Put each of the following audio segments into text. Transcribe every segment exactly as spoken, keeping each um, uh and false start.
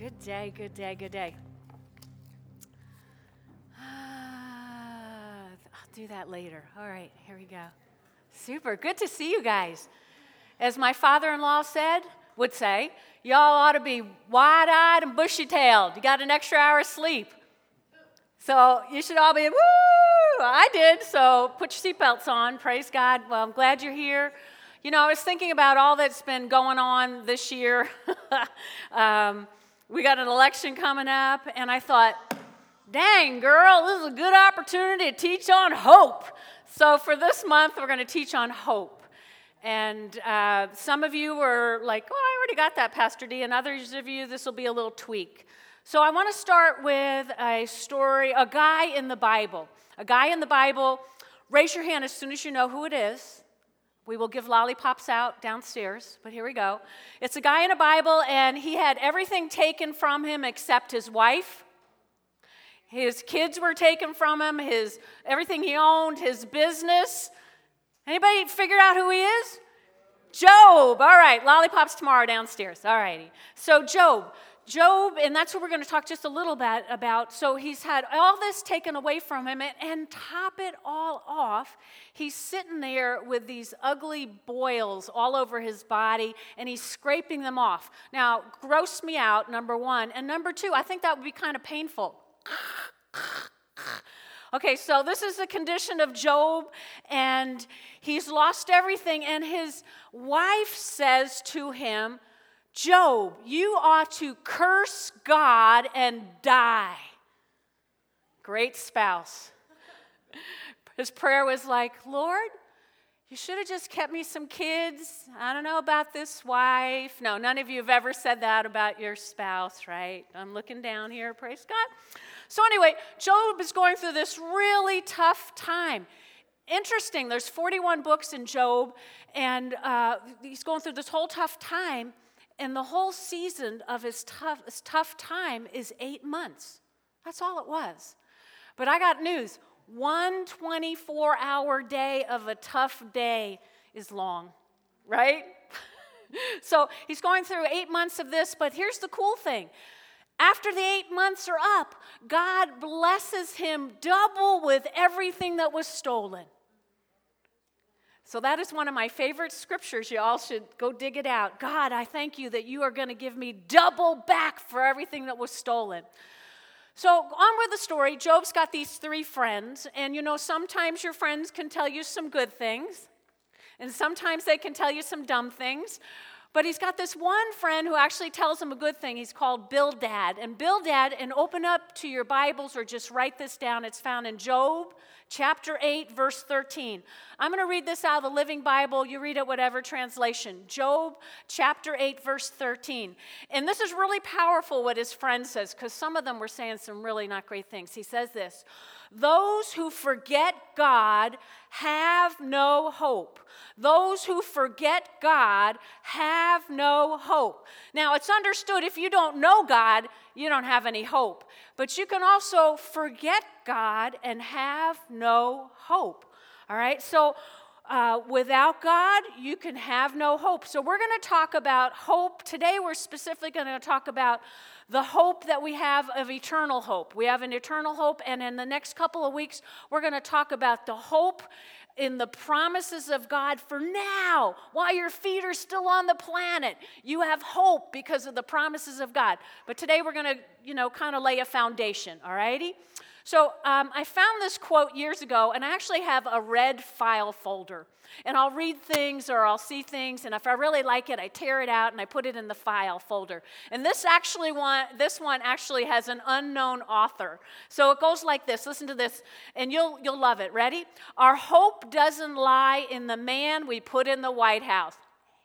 Good day, good day, good day. I'll do that later. All right, here we go. Super, good to see you guys. As my father-in-law said, would say, y'all ought to be wide-eyed and bushy-tailed. You got an extra hour of sleep. So you should all be, woo! I did, so put your seatbelts on. Praise God. Well, I'm glad you're here. You know, I was thinking about all that's been going on this year. um, we got an election coming up, and I thought, dang, girl, this is a good opportunity to teach on hope. So for this month, we're going to teach on hope. And uh, some of you were like, oh, I already got that, Pastor D. And others of you, this will be a little tweak. So I want to start with a story, a guy in the Bible. A guy in the Bible, raise your hand as soon as you know who it is. We will give lollipops out downstairs, but here we go. It's a guy in a Bible, and he had everything taken from him except his wife. His kids were taken from him, his everything he owned, his business. Anybody figure out who he is? Job. All right, lollipops tomorrow downstairs. All righty. So Job. Job, and that's what we're going to talk just a little bit about. So he's had all this taken away from him, and, and top it all off, he's sitting there with these ugly boils all over his body, and he's scraping them off. Now, gross me out, number one. And number two, I think that would be kind of painful. Okay, so this is the condition of Job, and he's lost everything, and his wife says to him, Job, you ought to curse God and die. Great spouse. His prayer was like, Lord, you should have just kept me some kids. I don't know about this wife. No, none of you have ever said that about your spouse, right? I'm looking down here, praise God. So anyway, Job is going through this really tough time. Interesting, there's forty-one books in Job, and uh, he's going through this whole tough time. And the whole season of his tough, his tough time is eight months. That's all it was. But I got news. One twenty-four hour day of a tough day is long, right? So he's going through eight months of this, but here's the cool thing. After the eight months are up, God blesses him double with everything that was stolen. So that is one of my favorite scriptures. You all should go dig it out. God, I thank you that you are going to give me double back for everything that was stolen. So on with the story. Job's got these three friends. And you know, sometimes your friends can tell you some good things. And sometimes they can tell you some dumb things. But he's got this one friend who actually tells him a good thing. He's called Bildad. And Bildad, and open up to your Bibles or just write this down. It's found in Job chapter eight, verse thirteen. I'm going to read this out of the Living Bible. You read it whatever translation. Job chapter eight, verse thirteen. And this is really powerful what his friend says, because some of them were saying some really not great things. He says this, those who forget God have no hope. Those who forget God have no hope. Now, it's understood if you don't know God, you don't have any hope. But you can also forget God and have no hope. All right? So, uh, without God, you can have no hope. So, we're going to talk about hope. Today, we're specifically going to talk about the hope that we have of eternal hope. We have an eternal hope, and in the next couple of weeks, we're going to talk about the hope in the promises of God for now. While your feet are still on the planet, you have hope because of the promises of God. But today we're going to, you know, kind of lay a foundation, all righty? So um, I found this quote years ago, and I actually have a red file folder. And I'll read things or I'll see things, and if I really like it, I tear it out and I put it in the file folder. And this actually one, this one actually has an unknown author. So it goes like this. Listen to this, and you'll you'll love it. Ready? Our hope doesn't lie in the man we put in the White House.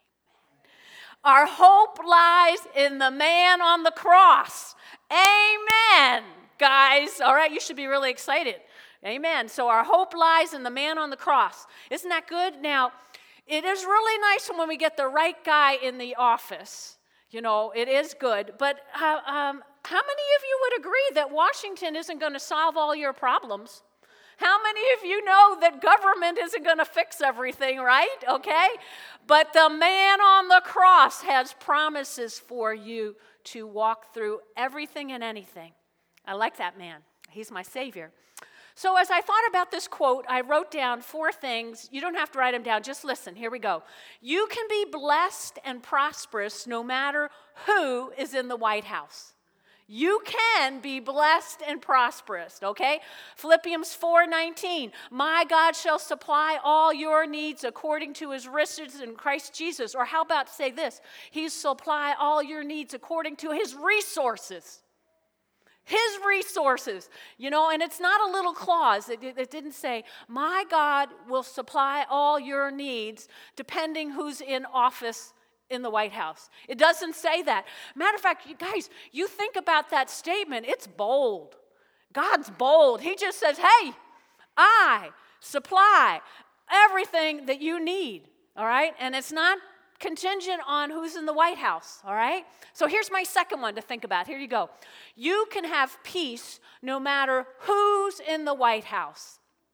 Our hope lies in the man on the cross. Amen, guys. All right, you should be really excited. Amen. So our hope lies in the man on the cross. Isn't that good? Now, it is really nice when we get the right guy in the office. You know, it is good. But uh, um, how many of you would agree that Washington isn't going to solve all your problems? How many of you know that government isn't going to fix everything, right? Okay? But the man on the cross has promises for you to walk through everything and anything. I like that man. He's my Savior. So as I thought about this quote, I wrote down four things. You don't have to write them down. Just listen. Here we go. You can be blessed and prosperous no matter who is in the White House. You can be blessed and prosperous, okay? Philippians four nineteen, my God shall supply all your needs according to his riches in Christ Jesus. Or how about say this? He supply all your needs according to his resources. His resources, you know, and it's not a little clause. It, it didn't say, my God will supply all your needs depending who's in office in the White House. It doesn't say that. Matter of fact, you guys, you think about that statement, it's bold. God's bold. He just says, hey, I supply everything that you need, all right? And it's not contingent on who's in the White House, all right? So here's my second one to think about. Here you go. You can have peace no matter who's in the White House.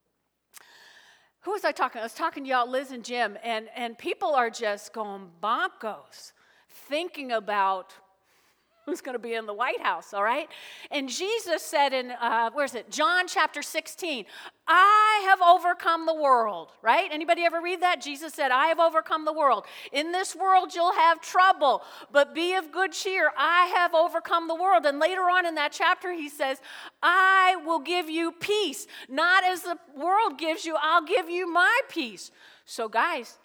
Who was I talking? I was talking to y'all, Liz and Jim, and, and people are just going bonkos thinking about who's going to be in the White House, all right? And Jesus said in, uh, where is it? John chapter sixteen, I have overcome the world, right? Anybody ever read that? Jesus said, I have overcome the world. In this world you'll have trouble, but be of good cheer. I have overcome the world. And later on in that chapter he says, I will give you peace. Not as the world gives you, I'll give you my peace. So guys,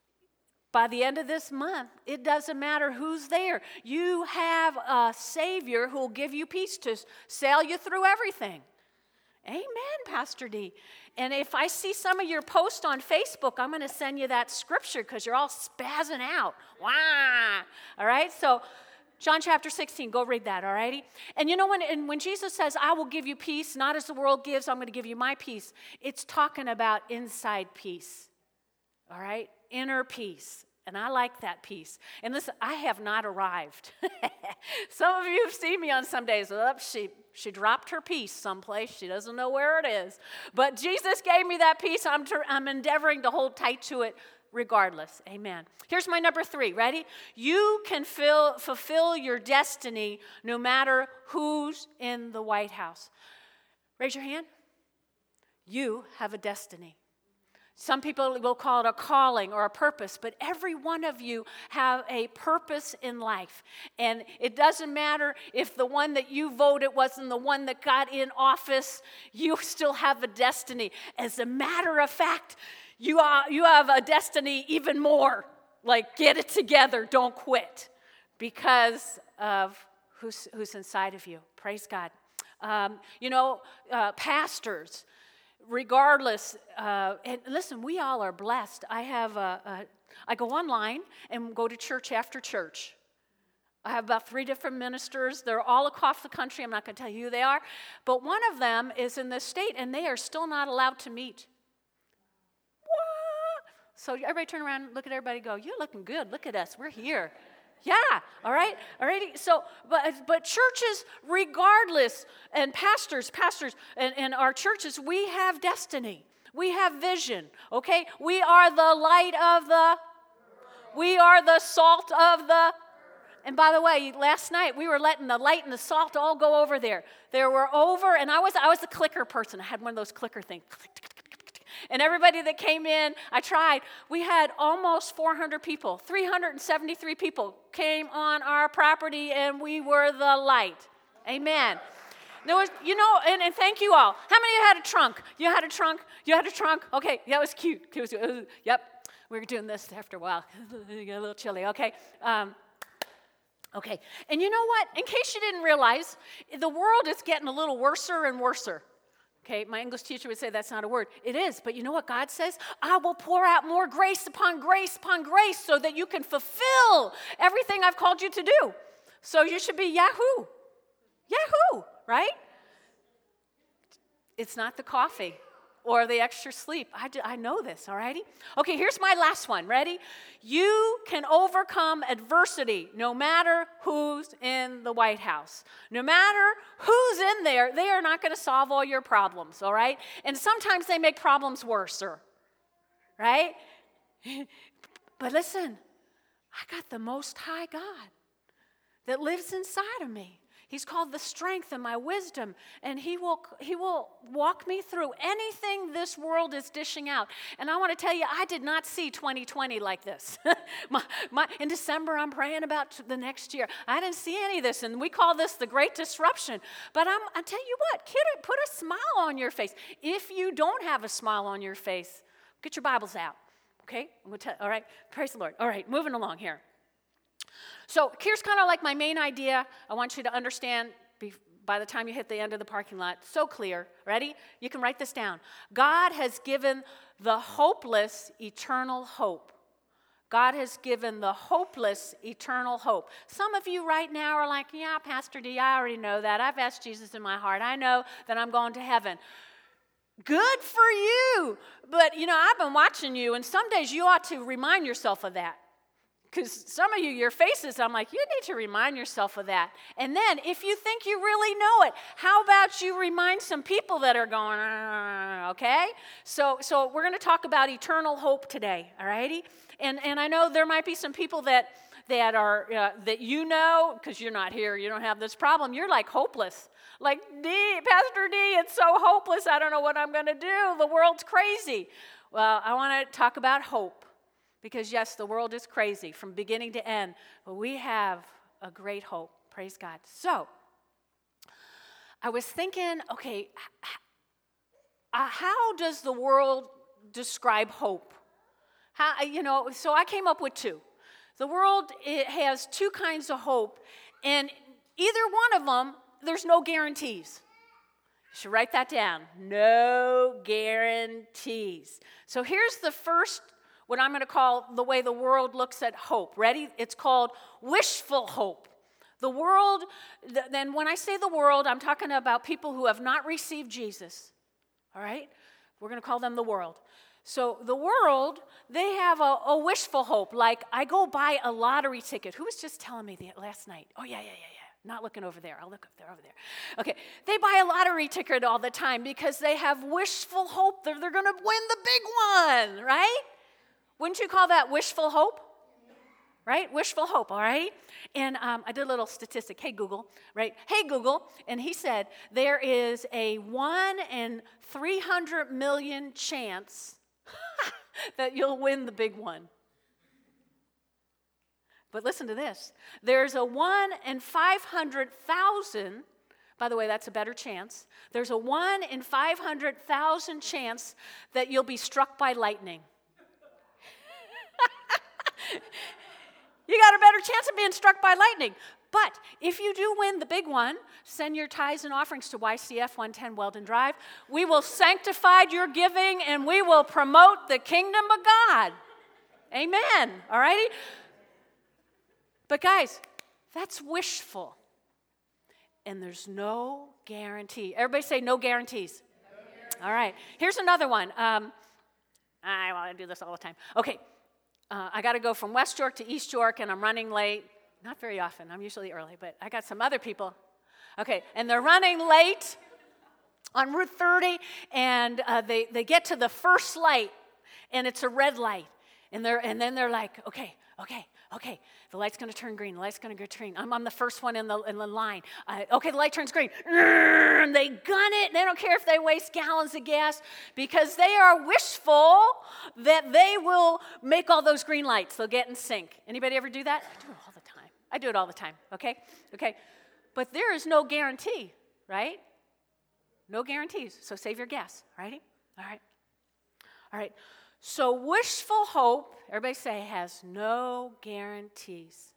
by the end of this month, it doesn't matter who's there. You have a Savior who will give you peace to sail you through everything. Amen, Pastor D. And if I see some of your posts on Facebook, I'm going to send you that scripture because you're all spazzing out. Wah! All right, so John chapter sixteen, go read that, all righty? And you know, when, and when Jesus says, I will give you peace, not as the world gives, I'm going to give you my peace, it's talking about inside peace, all right? Inner peace. And I like that peace. And listen, I have not arrived. Some of you have seen me on some days. Oh, she, she dropped her peace someplace. She doesn't know where it is. But Jesus gave me that peace. I'm, ter- I'm endeavoring to hold tight to it regardless. Amen. Here's my number three. Ready? You can fill, fulfill your destiny no matter who's in the White House. Raise your hand. You have a destiny. Some people will call it a calling or a purpose, but every one of you have a purpose in life. And it doesn't matter if the one that you voted wasn't the one that got in office, you still have a destiny. As a matter of fact, you are you have a destiny even more. Like, get it together, don't quit, because of who's, who's inside of you. Praise God. Um, you know, uh, pastors, regardless, uh, and listen, we all are blessed. I have a, a, I go online and go to church after church. I have about three different ministers. They're all across the country. I'm not going to tell you who they are. But one of them is in this state, and they are still not allowed to meet. What? So everybody turn around and look at everybody and go, you're looking good. Look at us. We're here. Yeah, all right, all righty. So, but but churches, regardless, and pastors, pastors, and, and our churches, we have destiny. We have vision, okay? We are the light of the, we are the salt of the, and by the way, last night we were letting the light and the salt all go over there. There were over, and I was I was a clicker person. I had one of those clicker things. And everybody that came in, I tried. We had almost four hundred people. three hundred seventy-three people came on our property, and we were the light. Amen. There was, you know, and, and thank you all. How many of you had a trunk? You had a trunk? You had a trunk? Okay, that was cute. It was, uh, yep, we were doing this after a while. It got a little chilly, okay? Um, okay, and you know what? In case you didn't realize, the world is getting a little worser and worser. Okay, my English teacher would say that's not a word. It is, but you know what God says? I will pour out more grace upon grace upon grace so that you can fulfill everything I've called you to do. So you should be Yahoo. Yahoo, right? It's not the coffee. or the extra sleep. I, do, I know this, all righty? Okay, here's my last one. Ready? You can overcome adversity no matter who's in the White House. No matter who's in there, they are not going to solve all your problems, all right? And sometimes they make problems worse, right? But listen, I got the Most High God that lives inside of me. He's called the strength and my wisdom, and he will, he will walk me through anything this world is dishing out. And I want to tell you, I did not see twenty twenty like this. my, my, in December, I'm praying about the next year. I didn't see any of this, and we call this the Great Disruption. But I'm, I tell you what, kid, put a smile on your face. If you don't have a smile on your face, get your Bibles out, okay? I'm gonna tell, all right, praise the Lord. All right, moving along here. So here's kind of like my main idea. I want you to understand by the time you hit the end of the parking lot. So clear. Ready? You can write this down. God has given the hopeless eternal hope. God has given the hopeless eternal hope. Some of you right now are like, yeah, Pastor D, I already know that. I've asked Jesus in my heart. I know that I'm going to heaven. Good for you. But, you know, I've been watching you, and some days you ought to remind yourself of that. Because some of you, your faces, I'm like, you need to remind yourself of that. And then, if you think you really know it, how about you remind some people that are going, uh, okay? So so we're going to talk about eternal hope today, all righty? And, and I know there might be some people that, that are, uh, that you know, because you're not here, you don't have this problem, you're like hopeless. Like, D, Pastor D, it's so hopeless, I don't know what I'm going to do. The world's crazy. Well, I want to talk about hope. Because, yes, the world is crazy from beginning to end, but we have a great hope. Praise God. So, I was thinking, okay, uh, how does the world describe hope? How, you know, so I came up with two. The world, it has two kinds of hope, and either one of them, there's no guarantees. You should write that down. No guarantees. So here's the first what I'm going to call the way the world looks at hope. Ready? It's called wishful hope. The world, then when I say the world, I'm talking about people who have not received Jesus. All right? We're going to call them the world. So the world, they have a, a wishful hope. Like, I go buy a lottery ticket. Who was just telling me that last night? Oh, yeah, yeah, yeah, yeah. Not looking over there. I'll look up there, over there. Okay. They buy a lottery ticket all the time because they have wishful hope that they're going to win the big one, right? Wouldn't you call that wishful hope? Right? Wishful hope, all right? And um, I did a little statistic. Hey, Google, right? Hey, Google. And he said there is a one in three hundred million chance that you'll win the big one. But listen to this. There's a one in five hundred thousand. By the way, that's a better chance. There's a one in five hundred thousand chance that you'll be struck by lightning. You got a better chance of being struck by lightning. But if you do win the big one, send your tithes and offerings to Y C F one ten Weldon Drive. We will sanctify your giving and we will promote the kingdom of God. Amen. All righty? But guys, that's wishful. And there's no guarantee. Everybody say no guarantees. No guarantees. All right. Here's another one. Um, I want to do this all the time. Okay. Uh, I got to go from West York to East York, and I'm running late. Not very often. I'm usually early, but I got some other people. Okay, and they're running late on Route thirty, and uh, they, they get to the first light, and it's a red light. And they're and then they're like, okay, okay, okay, the light's going to turn green. The light's going to go green. I'm, I'm the first one in the in the line. Uh, okay, the light turns green. And they gun it. They don't care if they waste gallons of gas because they are wishful that they will make all those green lights. They'll get in sync. Anybody ever do that? I do it all the time. I do it all the time. Okay, okay, but there is no guarantee, right? No guarantees. So save your gas. Righty? All right. All right. So wishful hope, everybody say, has no guarantees.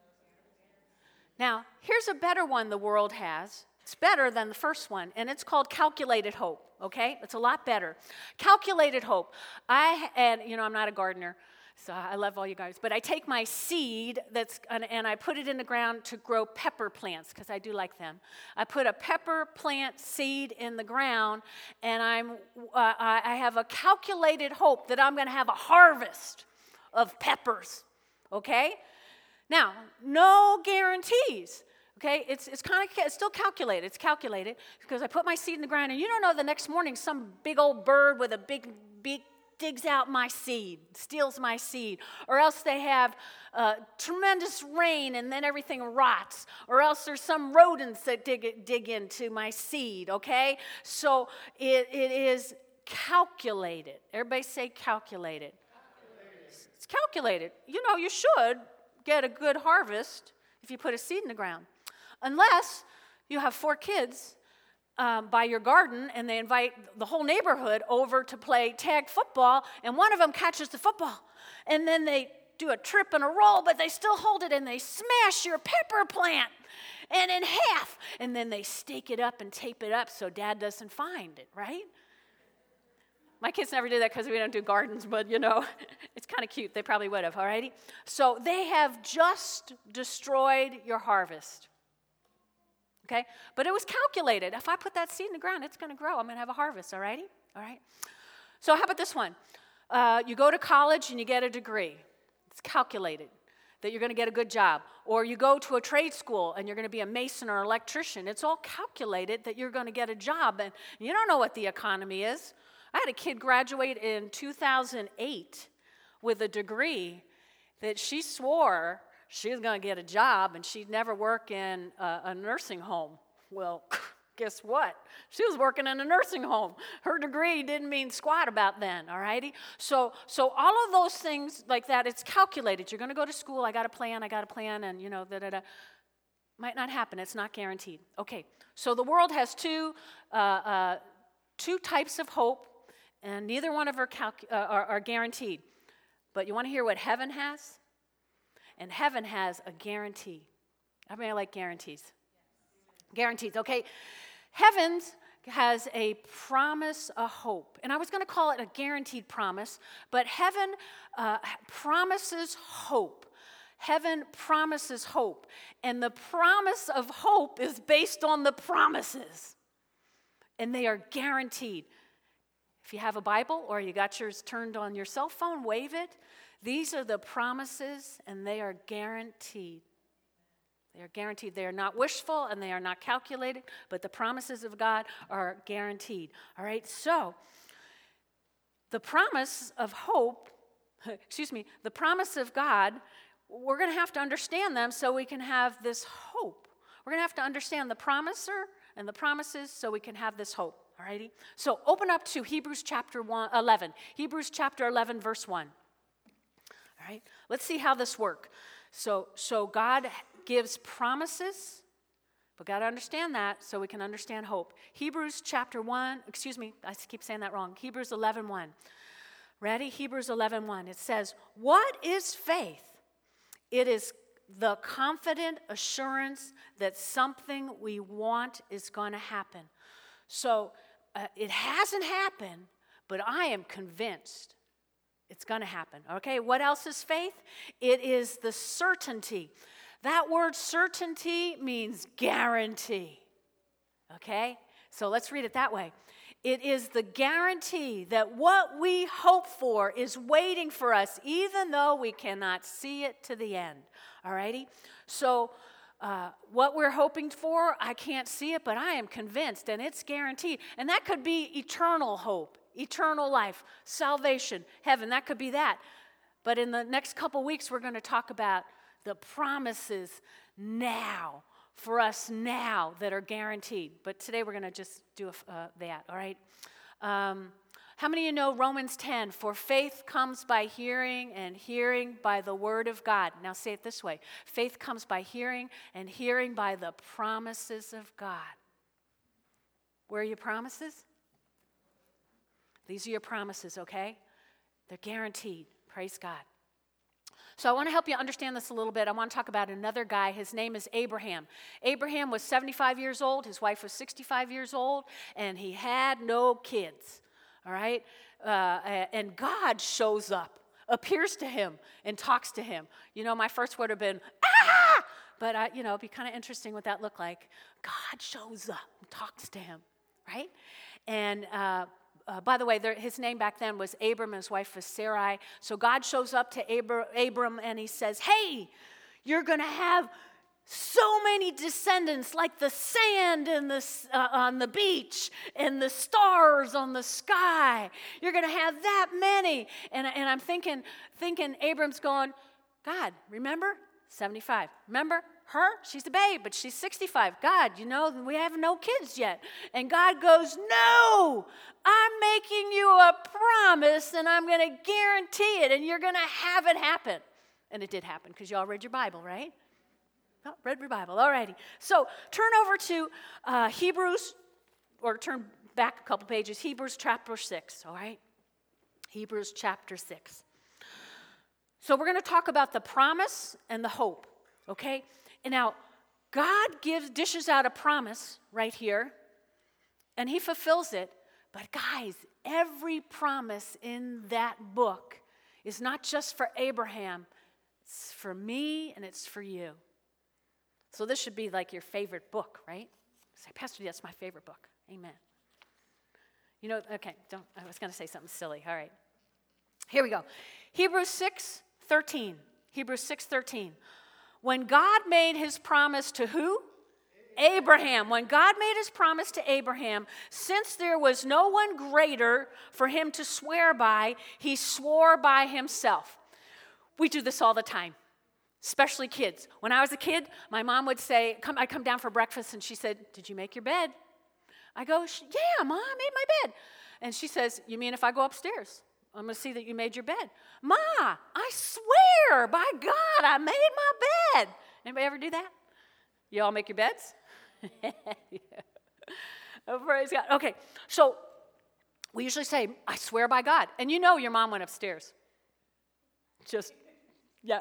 Now, here's a better one the world has. It's better than the first one, and it's called calculated hope, okay? It's a lot better. Calculated hope. I, and you know, I'm not a gardener, So I love all you guys. But I take my seed that's and, and I put it in the ground to grow pepper plants because I do like them. I put a pepper plant seed in the ground, and I'm uh, I have a calculated hope that I'm going to have a harvest of peppers. Okay? Now, no guarantees. Okay, it's it's kind of it's still calculated. It's calculated because I put my seed in the ground, and you don't know the next morning some big old bird with a big beak digs out my seed, steals my seed, or else they have uh, tremendous rain and then everything rots, or else there's some rodents that dig dig into my seed. Okay, so it it is calculated. Everybody say calculated. Calculated. It's calculated. You know, you should get a good harvest if you put a seed in the ground. Unless you have four kids um, by your garden and they invite the whole neighborhood over to play tag football, and one of them catches the football, and then they do a trip and a roll, but they still hold it, and they smash your pepper plant and in half, and then they stake it up and tape it up so Dad doesn't find it, right? My kids never did that because we don't do gardens, but, you know, it's kind of cute. They probably would have, all righty? So they have just destroyed your harvest. Okay? But it was calculated. If I put that seed in the ground, it's going to grow. I'm going to have a harvest, all righty? All right? So how about this one? Uh, you go to college and you get a degree. It's calculated that you're going to get a good job. Or you go to a trade school and you're going to be a mason or electrician. It's all calculated that you're going to get a job. And you don't know what the economy is. I had a kid graduate in two thousand eight with a degree that she swore she was going to get a job and she'd never work in a, a nursing home. Well, guess what? She was working in a nursing home. Her degree didn't mean squat about then, all righty? So, so all of those things like that, it's calculated. You're going to go to school. I got a plan. I got a plan. And, you know, da-da-da. Might not happen. It's not guaranteed. Okay, so the world has two, uh, uh, two types of hope, and neither one of them are, calc- uh, are, are guaranteed. But you want to hear what heaven has? And heaven has a guarantee. Everybody like guarantees? Guarantees, okay. Heaven has a promise, a hope. And I was going to call it a guaranteed promise, but heaven uh, promises hope. Heaven promises hope. And the promise of hope is based on the promises. And they are guaranteed. If you have a Bible or you got yours turned on your cell phone, wave it. These are the promises, and they are guaranteed. They are guaranteed. They are not wishful, and they are not calculated, but the promises of God are guaranteed. All right, so the promise of hope, excuse me, the promise of God, we're going to have to understand them so we can have this hope. We're going to have to understand the promiser and the promises so we can have this hope. All righty? So open up to Hebrews chapter one, eleven. Hebrews chapter eleven, verse one. All right, let's see how this works. So, so God gives promises, but got to understand that so we can understand hope. Hebrews chapter one, excuse me, I keep saying that wrong. Hebrews eleven one. Ready? Hebrews eleven one. It says, "What is faith? It is the confident assurance that something we want is going to happen." So uh, it hasn't happened, but I am convinced it's going to happen. Okay, what else is faith? It is the certainty. That word certainty means guarantee. Okay, so let's read it that way. It is the guarantee that what we hope for is waiting for us, even though we cannot see it to the end. All righty? So uh, what we're hoping for, I can't see it, but I am convinced, and it's guaranteed. And that could be eternal hope. Eternal life, salvation, heaven, that could be that. But in the next couple weeks, we're going to talk about the promises now, for us now, that are guaranteed. But today we're going to just do uh, that, all right? Um, how many of you know Romans ten? For faith comes by hearing, and hearing by the word of God. Now say it this way. Faith comes by hearing, and hearing by the promises of God. Where are your promises? These are your promises, okay? They're guaranteed. Praise God. So I want to help you understand this a little bit. I want to talk about another guy. His name is Abraham. Abraham was seventy-five years old. His wife was sixty-five years old, and he had no kids, all right? Uh, and God shows up appears to him and talks to him. You know, my first would have been, ah! But, I, you know, it'd be kind of interesting what that looked like. God shows up and talks to him, right? And uh, uh, by the way, there, his name back then was Abram, and his wife was Sarai. So God shows up to Abra- Abram, and he says, hey, you're going to have so many descendants like the sand in the, uh, on the beach and the stars on the sky. You're going to have that many. And, and I'm thinking, thinking, Abram's going, God, remember? seventy-five. Remember her? She's a babe, but she's sixty-five. God, you know, we have no kids yet. And God goes, no, I'm making you a promise, and I'm going to guarantee it, and you're going to have it happen. And it did happen, because you all read your Bible, right? Oh, read your Bible. All righty. So turn over to uh, Hebrews, or turn back a couple pages. Hebrews chapter six, all right? Hebrews chapter six. So we're going to talk about the promise and the hope, okay? And now, God gives, dishes out a promise right here, and he fulfills it. But guys, every promise in that book is not just for Abraham. It's for me, and it's for you. So this should be like your favorite book, right? Say, Pastor, that's my favorite book. Amen. You know, okay, don't, I was going to say something silly. All right. Here we go. Hebrews six thirteen. Hebrews six thirteen. When God made his promise to who? Abraham. When God made his promise to Abraham, since there was no one greater for him to swear by, he swore by himself. We do this all the time. Especially kids. When I was a kid, my mom would say, come, I'd come down for breakfast, and she said, did you make your bed? I go, yeah, Mom, I made my bed. And she says, you mean if I go upstairs? I'm going to see that you made your bed. Ma, I swear, by God, I made my bed. Anybody ever do that? You all make your beds? Yeah. Oh, praise God. Okay, so we usually say, I swear by God. And you know your mom went upstairs. Just, yeah.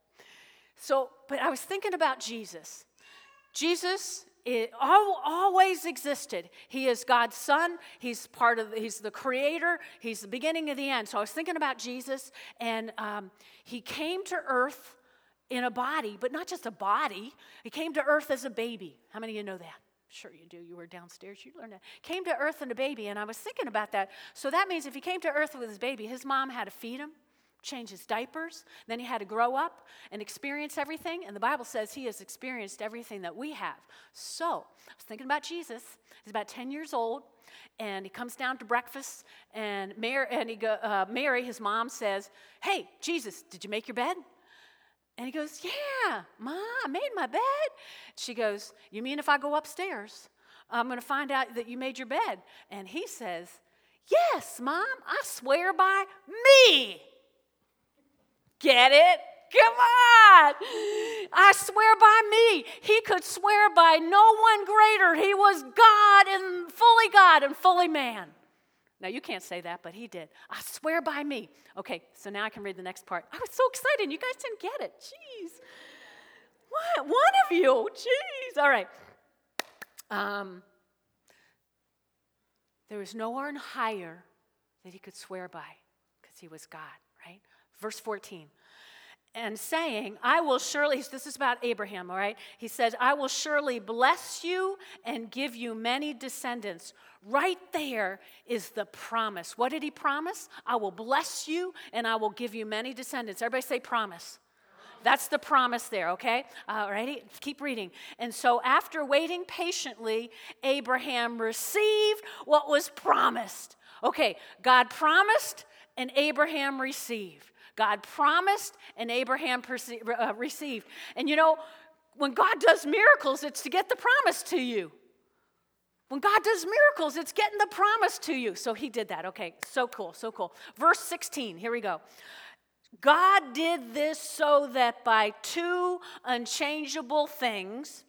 So, but I was thinking about Jesus. Jesus it always existed. He is God's son. He's part of, he's the creator. He's the beginning of the end. So I was thinking about Jesus, and um, he came to earth in a body, but not just a body. He came to earth as a baby. How many of you know that? Sure you do. You were downstairs. You learned that. Came to earth in a baby, and I was thinking about that. So that means if he came to earth with his baby, his mom had to feed him, change his diapers, then he had to grow up and experience everything, and the Bible says he has experienced everything that we have. So, I was thinking about Jesus. He's about ten years old, and he comes down to breakfast, and Mary, and he go, uh, Mary, his mom, says, hey, Jesus, did you make your bed? And he goes, yeah, Ma, I made my bed. She goes, you mean if I go upstairs, I'm going to find out that you made your bed? And he says, yes, Mom, I swear by me. Get it? Come on. I swear by me. He could swear by no one greater. He was God and fully God and fully man. Now, you can't say that, but he did. I swear by me. Okay, so now I can read the next part. I was so excited. You guys didn't get it. Jeez. What? One of you. Jeez. All right. Um, there was no one higher that he could swear by because he was God, right? Verse fourteen, and saying, I will surely, this is about Abraham, all right? He says, I will surely bless you and give you many descendants. Right there is the promise. What did he promise? I will bless you and I will give you many descendants. Everybody say promise. That's the promise there, okay? All righty, keep reading. And so after waiting patiently, Abraham received what was promised. Okay, God promised and Abraham received. God promised and Abraham perce- uh, received. And you know, when God does miracles, it's to get the promise to you. When God does miracles, it's getting the promise to you. So he did that. Okay, so cool, so cool. Verse sixteen, here we go. God did this so that by two unchangeable things,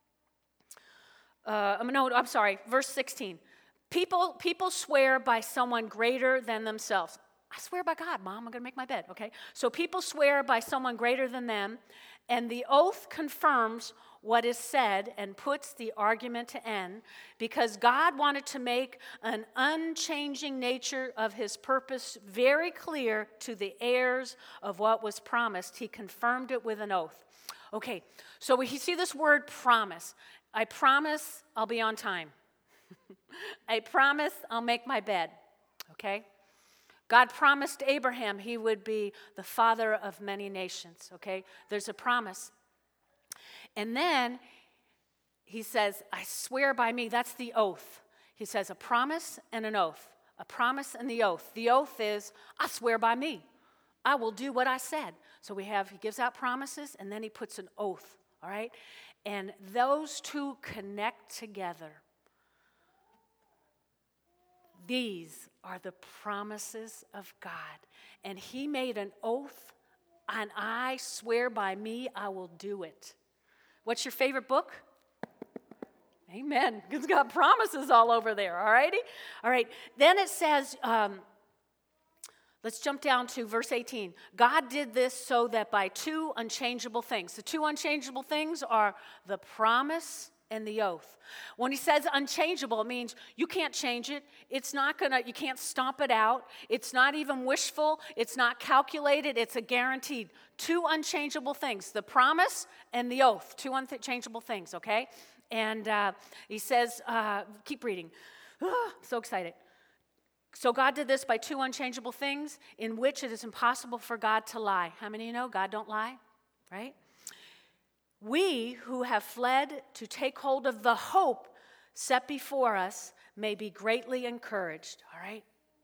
uh, no, I'm sorry, verse sixteen. People, people swear by someone greater than themselves. I swear by God, Mom, I'm going to make my bed, okay? So people swear by someone greater than them, And the oath confirms what is said and puts the argument to end, because God wanted to make an unchanging nature of his purpose very clear to the heirs of what was promised. He confirmed it with an oath. Okay, so we see this word promise. I promise I'll be on time. I promise I'll make my bed. Okay? God promised Abraham he would be the father of many nations. Okay? There's a promise. And then he says, I swear by me. That's the oath. He says a promise and an oath. A promise and the oath. The oath is, I swear by me. I will do what I said. So we have, he gives out promises, and then he puts an oath. All right? And those two connect together. These are the promises of God. And he made an oath, and I swear by me, I will do it. What's your favorite book? Amen. It's got promises all over there, all righty? All right. Then it says, um, let's jump down to verse eighteen. God did this so that by two unchangeable things. The two unchangeable things are the promise and the oath. When he says unchangeable, it means you can't change it. It's not gonna, you can't stomp it out. It's not even wishful. It's not calculated. It's a guaranteed. Two unchangeable things, the promise and the oath. Two unchangeable things, okay? And uh, he says, uh, keep reading. Oh, so excited. So God did this by two unchangeable things in which it is impossible for God to lie. How many of you know God don't lie, right? We who have fled to take hold of the hope set before us may be greatly encouraged, all right?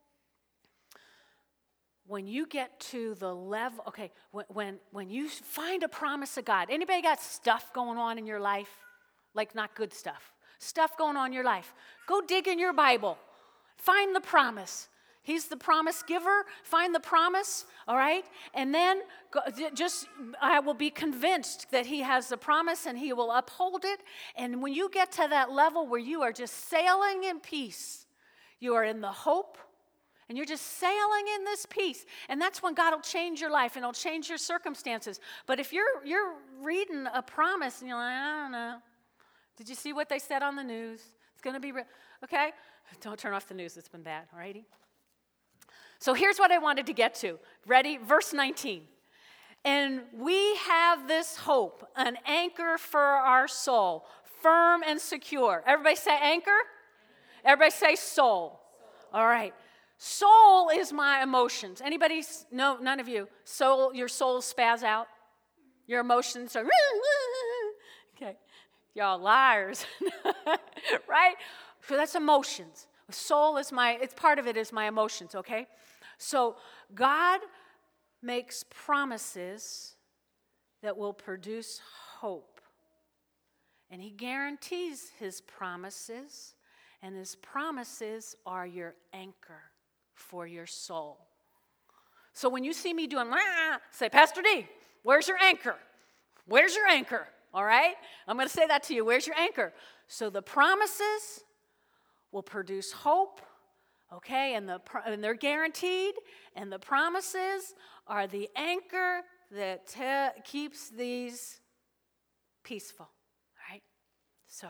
When you get to the level, okay, when, when, when you find a promise of God, anybody got stuff going on in your life? Like not good stuff. Stuff going on in your life. Go dig in your Bible. Find the promise. He's the promise giver. Find the promise, all right? And then go, just, I will be convinced that he has the promise and he will uphold it. And when you get to that level where you are just sailing in peace, you are in the hope, and you're just sailing in this peace. And that's when God will change your life and he'll change your circumstances. But if you're you're reading a promise and you're like, I don't know. Did you see what they said on the news? It's going to be, re-. Okay? Don't turn off the news. It's been bad, all righty? So here's what I wanted to get to. Ready? Verse nineteen. And we have this hope, an anchor for our soul, firm and secure. Everybody say anchor? Everybody say soul. All right. Soul is my emotions. Anybody? No, none of you. Soul, your soul spaz out. Your emotions are, okay. Y'all liars, right? So that's emotions. Soul is my, it's part of it is my emotions, okay? So God makes promises that will produce hope. And he guarantees his promises, and his promises are your anchor for your soul. So when you see me doing, ah, say, Pastor D, where's your anchor? Where's your anchor? All right? I'm going to say that to you. Where's your anchor? So the promises will produce hope, okay? And, the, and they're guaranteed. And the promises are the anchor that te- keeps these peaceful, all right? So,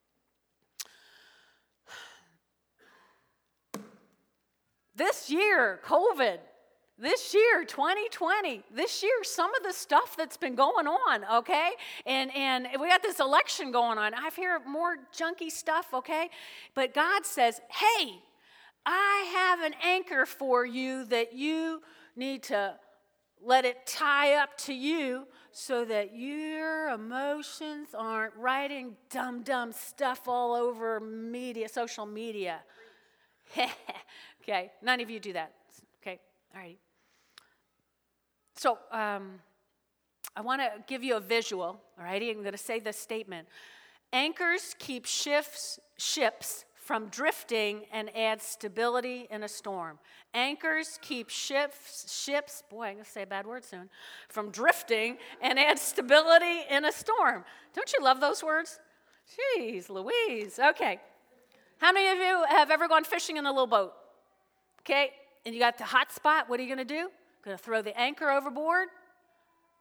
this year, COVID, this year, twenty twenty, this year, some of the stuff that's been going on, okay? And and we got this election going on. I've heard more junky stuff, okay? But God says, hey, I have an anchor for you that you need to let it tie up to you so that your emotions aren't writing dumb, dumb stuff all over media, social media. Okay, none of you do that. Okay, all right. So um, I want to give you a visual, all righty? I'm going to say this statement. Anchors keep shifts, ships from drifting and add stability in a storm. Anchors keep ships, ships, boy, I'm going to say a bad word soon, from drifting and add stability in a storm. Don't you love those words? Jeez, Louise. Okay. How many of you have ever gone fishing in a little boat? Okay, and you got the hot spot. What are you going to do? Going to throw the anchor overboard?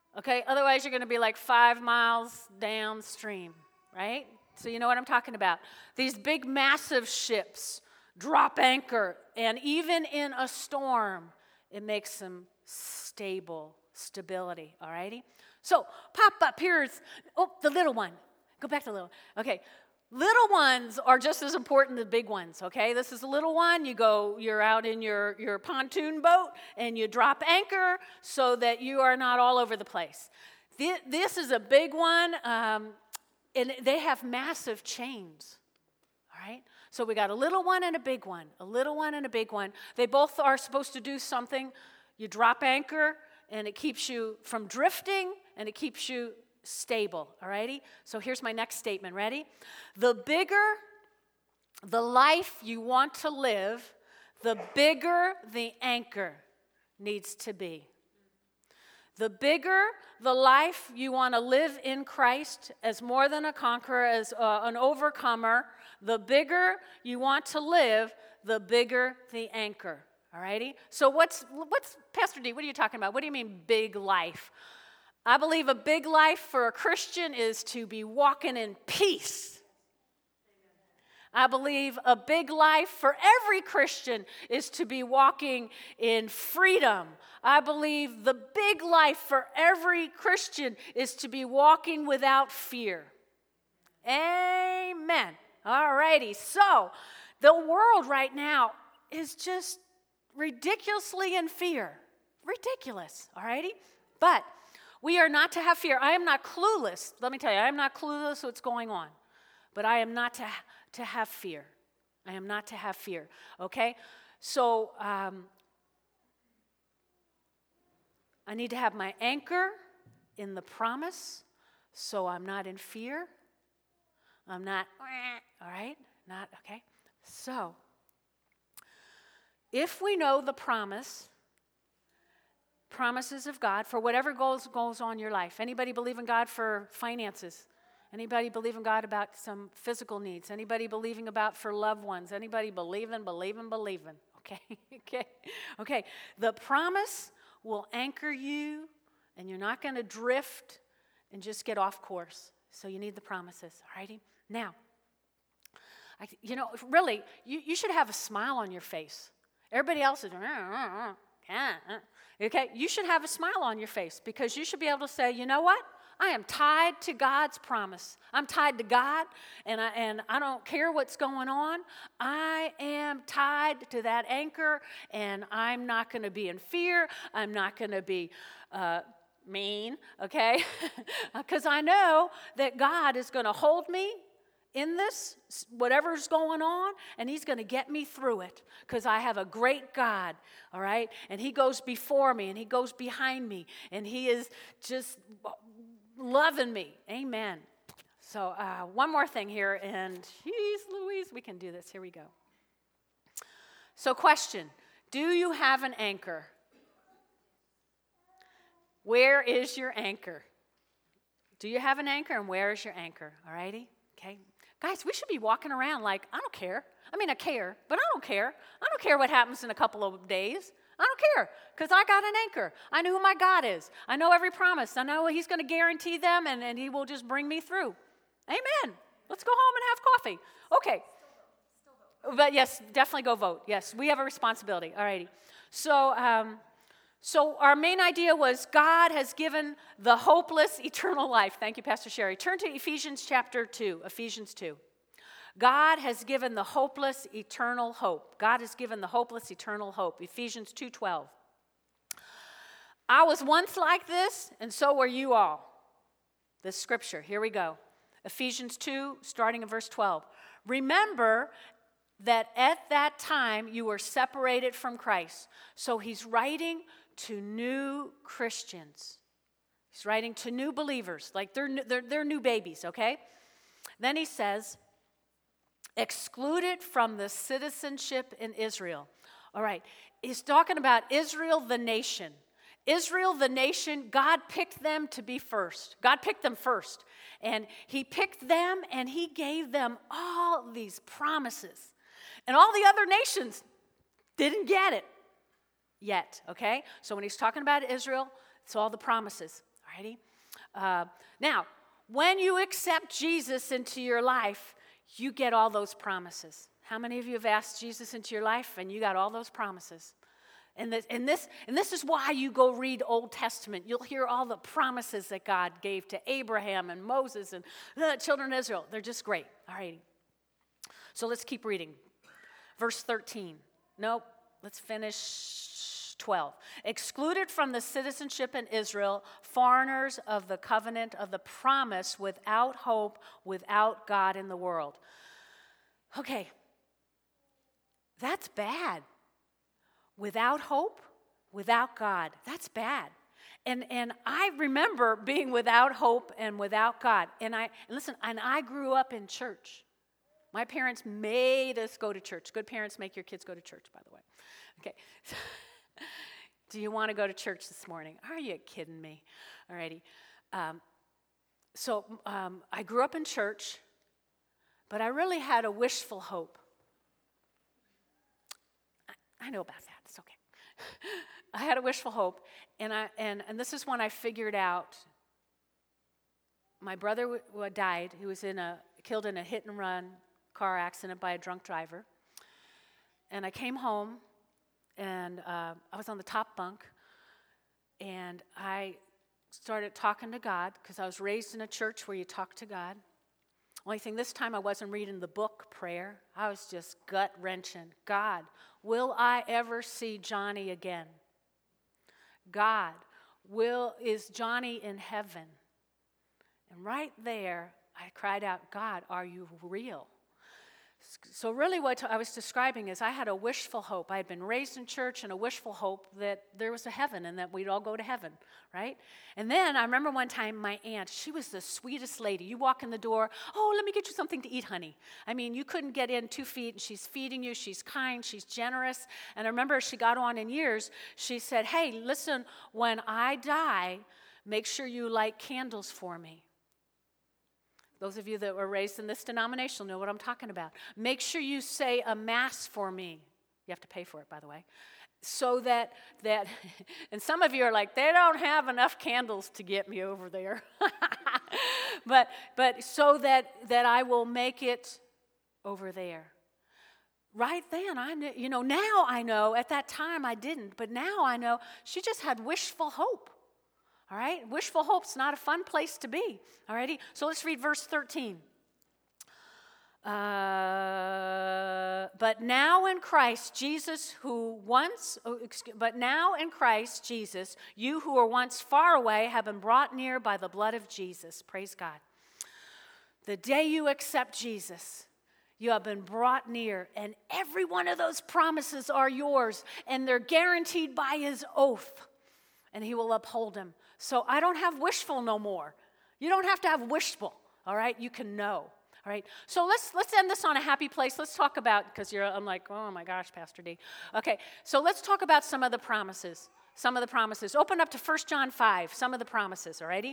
Okay, otherwise you're going to be like five miles downstream, right? So you know what I'm talking about. These big, massive ships drop anchor, and even in a storm, it makes them stable, stability, all righty? So pop up, here's, oh, the little one. Go back to the little, okay. Little ones are just as important as big ones, okay? This is a little one. You go, you're out in your, your pontoon boat, and you drop anchor so that you are not all over the place. This, this is a big one, um, and they have massive chains, all right? So we got a little one and a big one, a little one and a big one. They both are supposed to do something. You drop anchor, and it keeps you from drifting, and it keeps you stable, all righty? So here's my next statement. Ready? The bigger the life you want to live, the bigger the anchor needs to be. The bigger the life you want to live in Christ as more than a conqueror, as uh, an overcomer, the bigger you want to live, the bigger the anchor, all righty? So what's, what's Pastor D, what are you talking about? What do you mean big life? I believe a big life for a Christian is to be walking in peace. I believe a big life for every Christian is to be walking in freedom. I believe the big life for every Christian is to be walking without fear. Amen. All righty. So the world right now is just ridiculously in fear. Ridiculous. All righty? But we are not to have fear. I am not clueless. Let me tell you, I am not clueless what's going on. But I am not to, to have fear. I am not to have fear. Okay? So um, I need to have my anchor in the promise, so I'm not in fear. I'm not, all right? Not, okay? So, if we know the promise, promises of God for whatever goes goes on in your life. Anybody believe in God for finances? Anybody believe in God about some physical needs? Anybody believing about for loved ones? Anybody believing, believing, believing? Okay, okay, okay. The promise will anchor you, and you're not going to drift and just get off course. So you need the promises, all righty? Now, I, you know, really, you, you should have a smile on your face. Everybody else is, okay? You should have a smile on your face because you should be able to say, you know what? I am tied to God's promise. I'm tied to God, and I, and I don't care what's going on. I am tied to that anchor, and I'm not going to be in fear. I'm not going to be uh, mean, okay? Because I know that God is going to hold me in this, whatever's going on, and he's going to get me through it because I have a great God, all right? And he goes before me, and he goes behind me, and he is just loving me. Amen. So uh, one more thing here, and geez, Louise, we can do this. Here we go. So question, do you have an anchor? Where is your anchor? Do you have an anchor, and where is your anchor? All righty? Okay. Guys, we should be walking around like, I don't care. I mean, I care, but I don't care. I don't care what happens in a couple of days. I don't care because I got an anchor. I know who my God is. I know every promise. I know he's going to guarantee them, and, and he will just bring me through. Amen. Let's go home and have coffee. Okay. Still vote. Still vote. But yes, definitely go vote. Yes, we have a responsibility. All righty. So, um, so our main idea was God has given the hopeless eternal life. Thank you, Pastor Sherry. Turn to Ephesians chapter two. Ephesians two. God has given the hopeless eternal hope. God has given the hopeless eternal hope. Ephesians two twelve. I was once like this, and so were you all. This scripture. Here we go. Ephesians two, starting in verse twelve. Remember that at that time you were separated from Christ. So he's writing to new Christians. He's writing to new believers, like they're, they're, they're new babies, okay? Then he says, excluded from the citizenship in Israel. All right, he's talking about Israel, the nation. Israel, the nation, God picked them to be first. God picked them first. And he picked them, and he gave them all these promises. And all the other nations didn't get it yet, okay? So when he's talking about Israel, it's all the promises, all Alrighty? Uh, now, when you accept Jesus into your life, you get all those promises. How many of you have asked Jesus into your life and you got all those promises? And this, and this, and this is why you go read Old Testament. You'll hear all the promises that God gave to Abraham and Moses and the children of Israel. They're just great. All righty. So let's keep reading. Verse thirteen. Nope. Let's finish twelve. Excluded from the citizenship in Israel, foreigners of the covenant of the promise, without hope, without God in the world. Okay. That's bad. Without hope, without God. That's bad. And and I remember being without hope and without God. And I and listen, and I grew up in church. My parents made us go to church. Good parents make your kids go to church, by the way. Okay. Do you want to go to church this morning? Are you kidding me? All righty. Um, so um, I grew up in church, but I really had a wishful hope. I, I know about that. It's okay. I had a wishful hope, and I and, and this is when I figured out my brother w- w- died. He was in a killed in a hit and run car accident by a drunk driver. And I came home, and uh, I was on the top bunk, and I started talking to God because I was raised in a church where you talk to God. Only thing this time I wasn't reading the book prayer. I was just gut-wrenching. God, will I ever see Johnny again? God, will is Johnny in heaven? And right there, I cried out, God, are you real? So really what I was describing is I had a wishful hope. I had been raised in church and a wishful hope that there was a heaven and that we'd all go to heaven, right? And then I remember one time my aunt, she was the sweetest lady. You walk in the door, oh, let me get you something to eat, honey. I mean, you couldn't get in two feet, and she's feeding you. She's kind. She's generous. And I remember as she got on in years, she said, hey, listen, when I die, make sure you light candles for me. Those of you that were raised in this denomination know what I'm talking about. Make sure you say a mass for me. You have to pay for it, by the way. So that, that and some of you are like, they don't have enough candles to get me over there. but but so that, that I will make it over there. Right then, I knew, you know, now I know. At that time, I didn't. But now I know she just had wishful hope. All right? Wishful hope's not a fun place to be. All righty? So let's read verse thirteen. Uh, but now in Christ Jesus, who once, oh, excuse, but now in Christ Jesus, you who were once far away have been brought near by the blood of Jesus. Praise God. The day you accept Jesus, you have been brought near, and every one of those promises are yours, and they're guaranteed by his oath, and he will uphold them. So I don't have wishful no more. You don't have to have wishful, all right? You can know, all right? So let's let's end this on a happy place. Let's talk about, because you're, I'm like, oh my gosh, Pastor D. Okay, so let's talk about some of the promises. Some of the promises. Open up to First John five, some of the promises, all righty?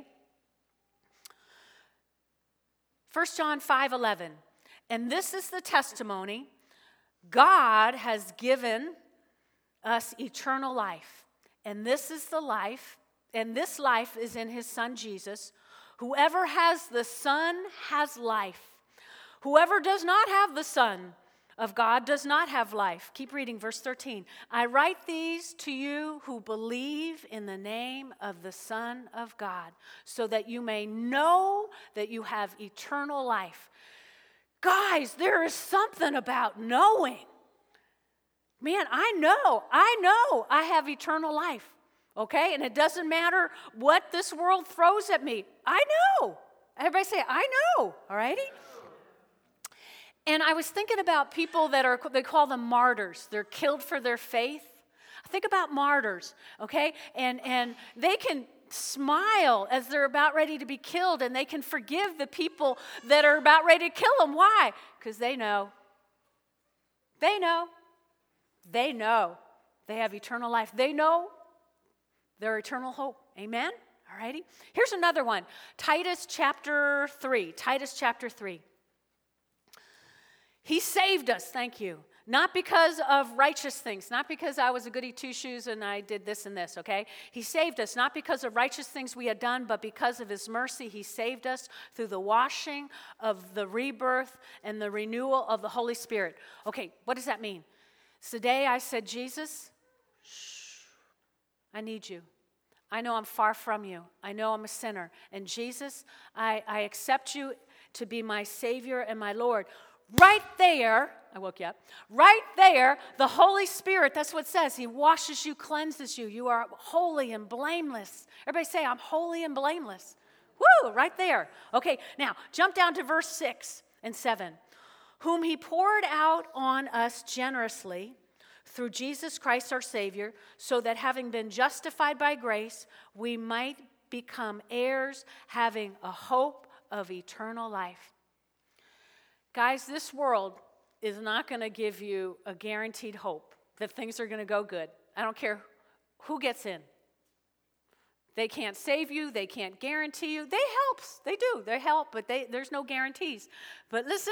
First John five eleven. And this is the testimony. God has given us eternal life. And this is the life, and this life is in his Son Jesus. Whoever has the Son has life. Whoever does not have the Son of God does not have life. Keep reading, verse thirteen. I write these to you who believe in the name of the Son of God, so that you may know that you have eternal life. Guys, there is something about knowing. Man, I know, I know I have eternal life, okay? And it doesn't matter what this world throws at me. I know. Everybody say, I know, all righty? And I was thinking about people that are, they call them martyrs. They're killed for their faith. Think about martyrs, okay? And, and they can smile as they're about ready to be killed, and they can forgive the people that are about ready to kill them. Why? Because they know. They know. They know they have eternal life. They know their eternal hope. Amen? All righty. Here's another one. Titus chapter three. Titus chapter three. He saved us, thank you, Not because of righteous things, not because I was a goody two-shoes and I did this and this, okay? He saved us not because of righteous things we had done, but because of his mercy. He saved us through the washing of the rebirth and the renewal of the Holy Spirit. Okay, what does that mean? So today I said, Jesus, shh, I need you. I know I'm far from you. I know I'm a sinner. And Jesus, I, I accept you to be my Savior and my Lord. Right there, I woke you up, right there, the Holy Spirit, that's what it says. He washes you, cleanses you. You are holy and blameless. Everybody say, I'm holy and blameless. Woo, right there. Okay, now jump down to verse six and seven. Whom he poured out on us generously through Jesus Christ our Savior, so that having been justified by grace, we might become heirs, having a hope of eternal life. Guys, this world is not going to give you a guaranteed hope that things are going to go good. I don't care who gets in. They can't save you. They can't guarantee you. They help. They do. They help, but they, there's no guarantees. But listen,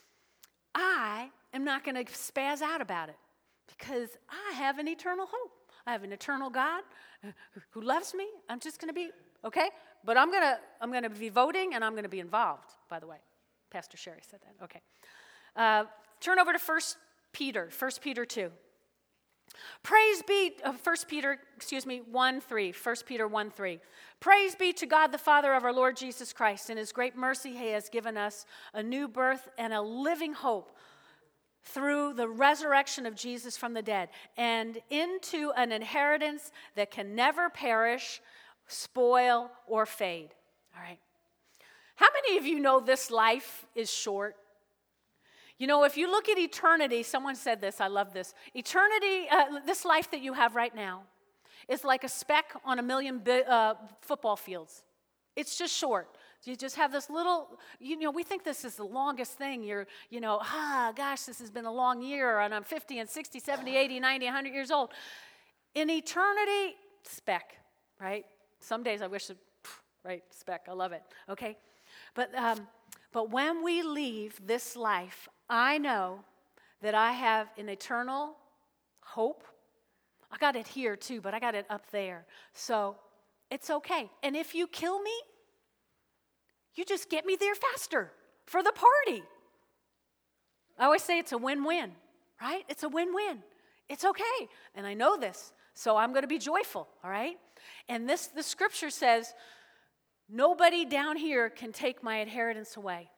I am not going to spaz out about it because I have an eternal hope. I have an eternal God who loves me. I'm just going to be, okay? But I'm going to I'm going to be voting, and I'm going to be involved, by the way. Pastor Sherry said that. Okay. Uh, turn over to First Peter, First Peter two. Praise be, uh, First Peter, excuse me, one three, First Peter one three. Praise be to God the Father of our Lord Jesus Christ. In his great mercy he has given us a new birth and a living hope through the resurrection of Jesus from the dead, and into an inheritance that can never perish, spoil, or fade. All right. How many of you know this life is short? You know, if you look at eternity, someone said this, I love this. Eternity, uh, this life that you have right now is like a speck on a million bi- uh, football fields. It's just short. You just have this little, you know, we think this is the longest thing. You're, you know, ah, gosh, this has been a long year, and I'm fifty and sixty, seventy, eighty, ninety, one hundred years old. In eternity, speck, right? Some days I wish, it, right, speck, I love it, okay? But um, but when we leave this life, I know that I have an eternal hope. I got it here too, but I got it up there. So it's okay. And if you kill me, you just get me there faster for the party. I always say it's a win-win, right? It's a win-win. It's okay. And I know this, so I'm going to be joyful, all right? And this, the scripture says, nobody down here can take my inheritance away.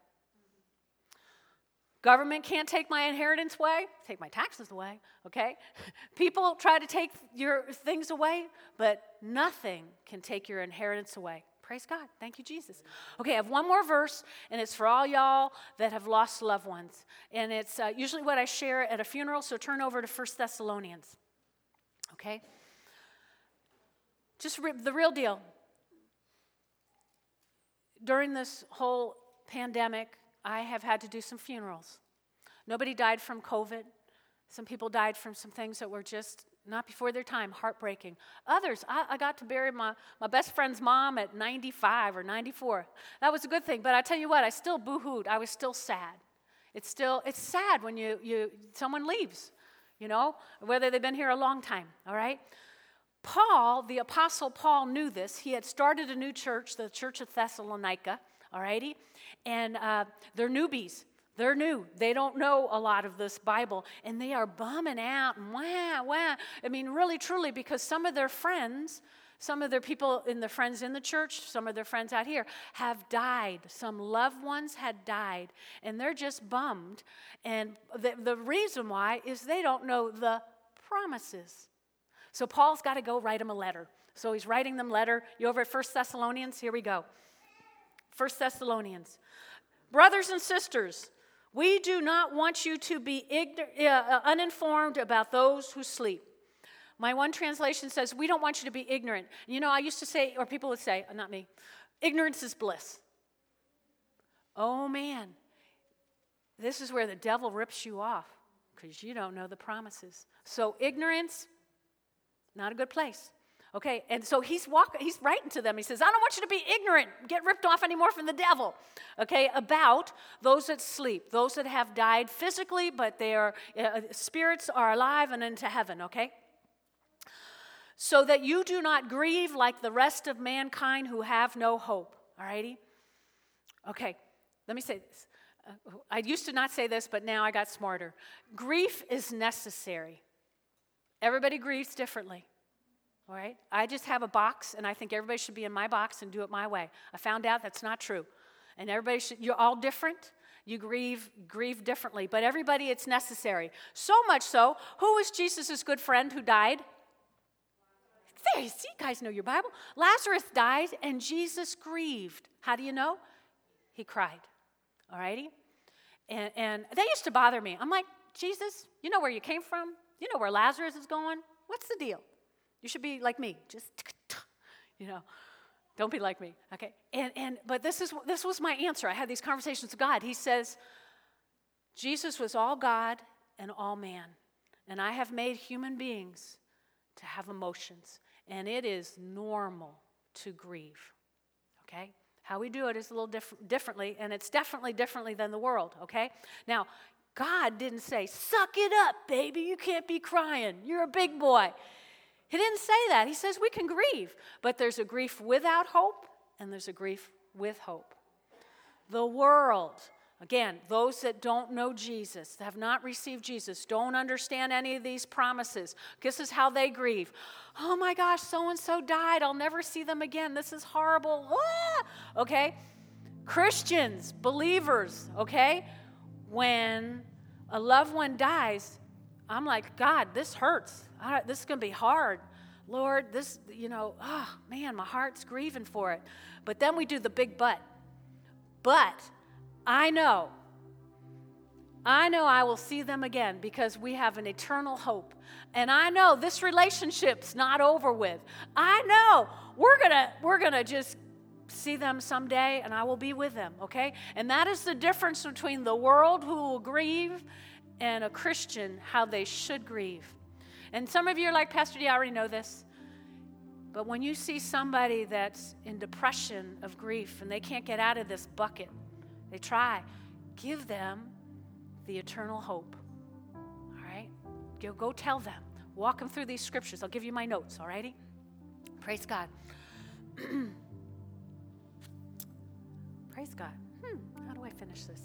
Government can't take my inheritance away, take my taxes away, okay? People try to take your things away, but nothing can take your inheritance away. Praise God. Thank you, Jesus. Okay, I have one more verse, and it's for all y'all that have lost loved ones. And it's uh, usually what I share at a funeral, so turn over to First Thessalonians, okay? Just re- the real deal. During this whole pandemic, I have had to do some funerals. Nobody died from COVID. Some people died from some things that were just not before their time, heartbreaking. Others, I, I got to bury my, my best friend's mom at ninety-five or ninety-four. That was a good thing, but I tell you what, I still boo-hooed. I was still sad. It's still, it's sad when you, you someone leaves, you know, whether they've been here a long time, all right? Paul, the Apostle Paul, knew this. He had started a new church, the Church of Thessalonica, all righty? And uh, they're newbies. They're new. They don't know a lot of this Bible, and they are bumming out and wah, wah. I mean, really, truly, because some of their friends, some of their people in the friends in the church, some of their friends out here have died. Some loved ones had died, and they're just bummed. And the, the reason why is they don't know the promises. So Paul's got to go write them a letter. So he's writing them a letter. You over at First Thessalonians? Here we go. First Thessalonians. Brothers and sisters, we do not want you to be ign- uh, uninformed about those who sleep. My one translation says, we don't want you to be ignorant. You know, I used to say, or people would say, not me, ignorance is bliss. Oh, man. This is where the devil rips you off because you don't know the promises. So ignorance, not a good place. Okay, and so he's walking, he's writing to them. He says, I don't want you to be ignorant, get ripped off anymore from the devil. Okay, about those that sleep, those that have died physically, but their uh, spirits are alive and into heaven, okay? So that you do not grieve like the rest of mankind who have no hope. All righty? Okay, let me say this. Uh, I used to not say this, but now I got smarter. Grief is necessary. Everybody grieves differently. All right? I just have a box, and I think everybody should be in my box and do it my way. I found out that's not true. And everybody should, you're all different. You grieve, grieve differently. But everybody, it's necessary. So much so, who was Jesus' good friend who died? There, you see, you guys know your Bible. Lazarus died, and Jesus grieved. How do you know? He cried. All righty? And, and they used to bother me. I'm like, Jesus, you know where you came from? You know where Lazarus is going? What's the deal? You should be like me. Just, you know, don't be like me, okay? And and but this is this was my answer. I had these conversations with God. He says, Jesus was all God and all man. And I have made human beings to have emotions. And it is normal to grieve, okay? How we do it is a little diff- differently, and it's definitely differently than the world, okay? Now, God didn't say, suck it up, baby. You can't be crying. You're a big boy. He didn't say that. He says we can grieve, but there's a grief without hope, and there's a grief with hope. The world, again, those that don't know Jesus, have not received Jesus, don't understand any of these promises. This is how they grieve. Oh my gosh, so-and-so died. I'll never see them again. This is horrible. Ah! Okay? Christians, believers, okay? When a loved one dies, I'm like, God, this hurts. I, this is going to be hard. Lord, this, you know, oh, man, my heart's grieving for it. But then we do the big but. But I know, I know I will see them again because we have an eternal hope. And I know this relationship's not over with. I know we're going to we're going to just see them someday, and I will be with them, okay? And that is the difference between the world who will grieve and a Christian, how they should grieve. And some of you are like, Pastor D, I already know this. But when you see somebody that's in depression of grief and they can't get out of this bucket, they try, give them the eternal hope, all right? Go, go tell them. Walk them through these scriptures. I'll give you my notes, all righty? Praise God. Praise God. Hmm, how do I finish this?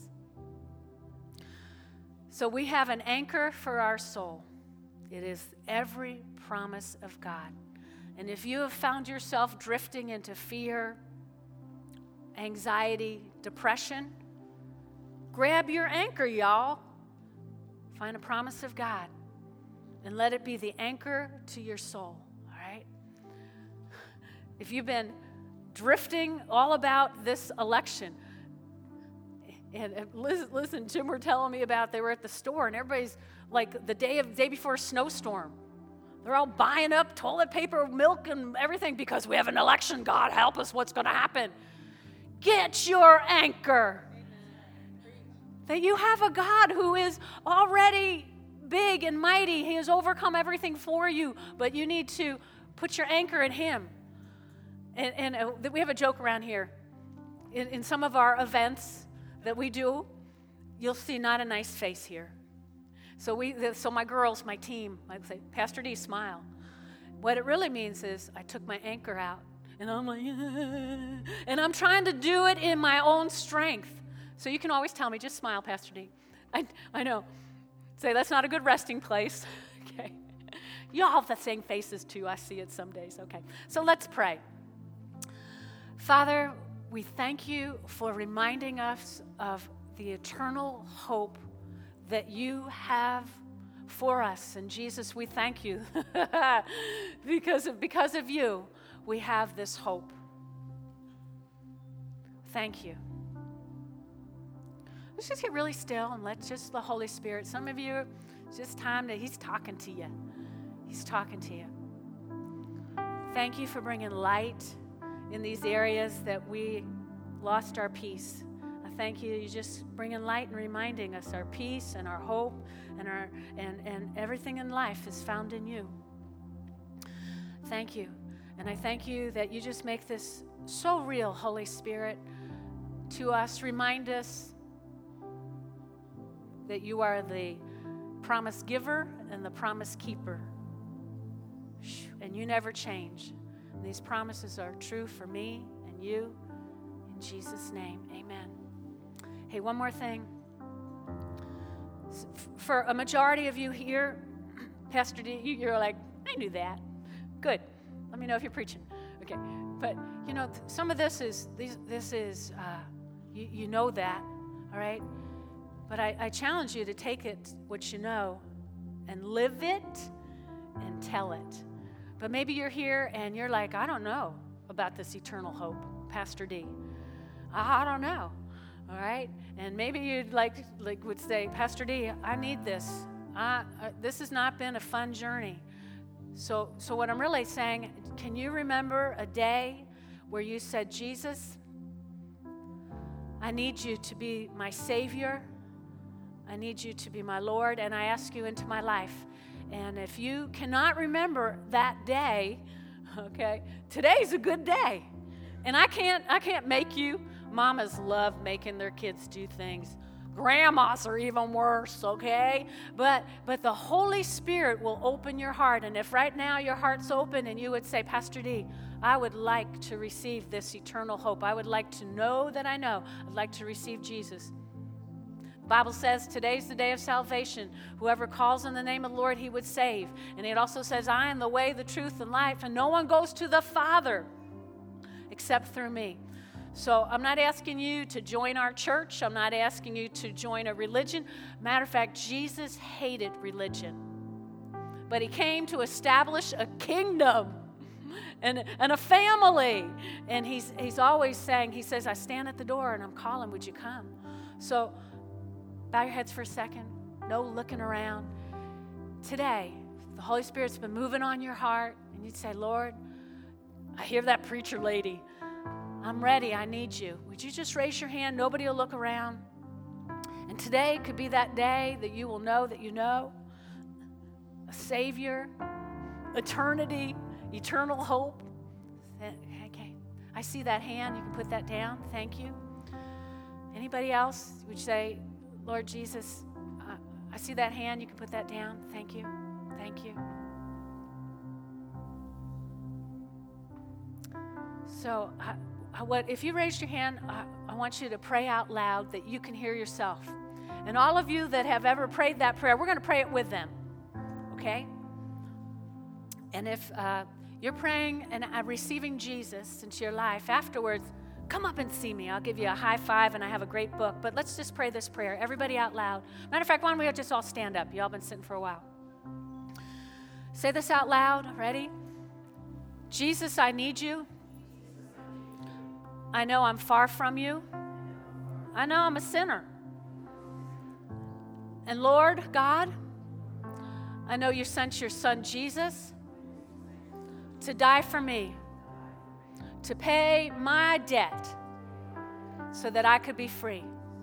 So we have an anchor for our soul. It is every promise of God. And if you have found yourself drifting into fear, anxiety, depression, grab your anchor, y'all. Find a promise of God and let it be the anchor to your soul, all right? If you've been drifting all about this election, and Liz and Jim were telling me about, they were at the store, and everybody's like the day of day before a snowstorm. They're all buying up toilet paper, milk, and everything because we have an election. God, help us. What's going to happen? Get your anchor. That you have a God who is already big and mighty. He has overcome everything for you, but you need to put your anchor in Him. And, and uh, we have a joke around here. In, in some of our events that we do, you'll see not a nice face here. So we, so my girls, my team, I say, Pastor D, smile. What it really means is I took my anchor out, and I'm like, and I'm trying to do it in my own strength. So you can always tell me, just smile, Pastor D. I, I know. Say, that's not a good resting place. Okay. You all have the same faces, too. I see it some days. Okay. So let's pray. Father, we thank you for reminding us of the eternal hope that you have for us. And Jesus, we thank you because of, because of you, we have this hope. Thank you. Let's just get really still and let just the Holy Spirit, some of you, it's just time that He's talking to you. He's talking to you. Thank you for bringing light in these areas that we lost our peace. I thank you. You're just bringing light and reminding us our peace and our hope and our and, and everything in life is found in you. Thank you. And I thank you that you just make this so real, Holy Spirit, to us. Remind us that you are the promise giver and the promise keeper. And you never change. And these promises are true for me and you. In Jesus' name, amen. Hey, one more thing. For a majority of you here, Pastor D, you're like, I knew that. Good. Let me know if you're preaching. Okay. But, you know, some of this is, this, this is, uh, you, you know that, all right? But I, I challenge you to take it, what you know, and live it and tell it. But maybe you're here and you're like, I don't know about this eternal hope, Pastor D. I, I don't know, all right? And maybe you'd like, like would say, Pastor D, I need this. I, uh, this has not been a fun journey. So, so what I'm really saying, can you remember a day where you said, Jesus, I need you to be my Savior. I need you to be my Lord, and I ask you into my life. And if you cannot remember that day, okay, today's a good day. And I can't, I can't make you. Mamas love making their kids do things. Grandmas are even worse, okay? But but the Holy Spirit will open your heart. And if right now your heart's open and you would say, Pastor D, I would like to receive this eternal hope. I would like to know that I know. I'd like to receive Jesus. The Bible says today's the day of salvation. Whoever calls on the name of the Lord, he would save. And it also says, I am the way, the truth, and life, and no one goes to the Father except through me. So I'm not asking you to join our church. I'm not asking you to join a religion. Matter of fact, Jesus hated religion. But he came to establish a kingdom and, and a family. And he's, he's always saying, he says, I stand at the door and I'm calling, would you come? So bow your heads for a second. No looking around. Today, the Holy Spirit's been moving on your heart. And you'd say, Lord, I hear that preacher lady. I'm ready. I need you. Would you just raise your hand? Nobody will look around. And today could be that day that you will know that you know a Savior, eternity, eternal hope. Okay. I see that hand. You can put that down. Thank you. Anybody else? Would you say, Lord Jesus, uh, I see that hand. You can put that down. Thank you. Thank you. So, uh, What, if you raised your hand, I, I want you to pray out loud that you can hear yourself. And all of you that have ever prayed that prayer, we're going to pray it with them, okay? And if uh, you're praying and uh, receiving Jesus into your life, afterwards, come up and see me. I'll give you a high five, and I have a great book. But let's just pray this prayer, everybody out loud. Matter of fact, why don't we just all stand up? You all been sitting for a while. Say this out loud. Ready? Jesus, I need you. I know I'm far from you. I know I'm a sinner. And Lord God, I know you sent your son Jesus to die for me, to pay my debt so that I could be free.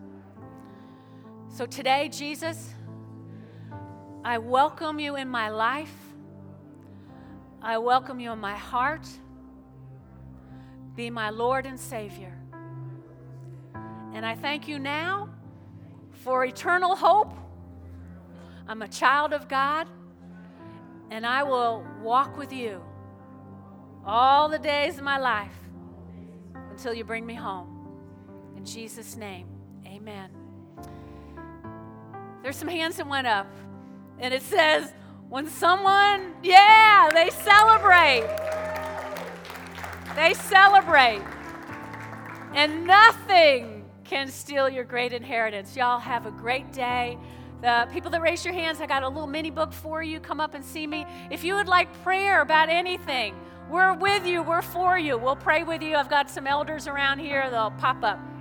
So today, Jesus, I welcome you in my life. I welcome you in my heart. Be my Lord and Savior. And I thank you now for eternal hope. I'm a child of God, and I will walk with you all the days of my life until you bring me home. In Jesus' name, amen. There's some hands that went up, and it says, when someone, yeah, they celebrate. They celebrate. And nothing can steal your great inheritance. Y'all have a great day. The people that raised your hands, I got a little mini book for you. Come up and see me. If you would like prayer about anything, we're with you. We're for you. We'll pray with you. I've got some elders around here. They'll pop up.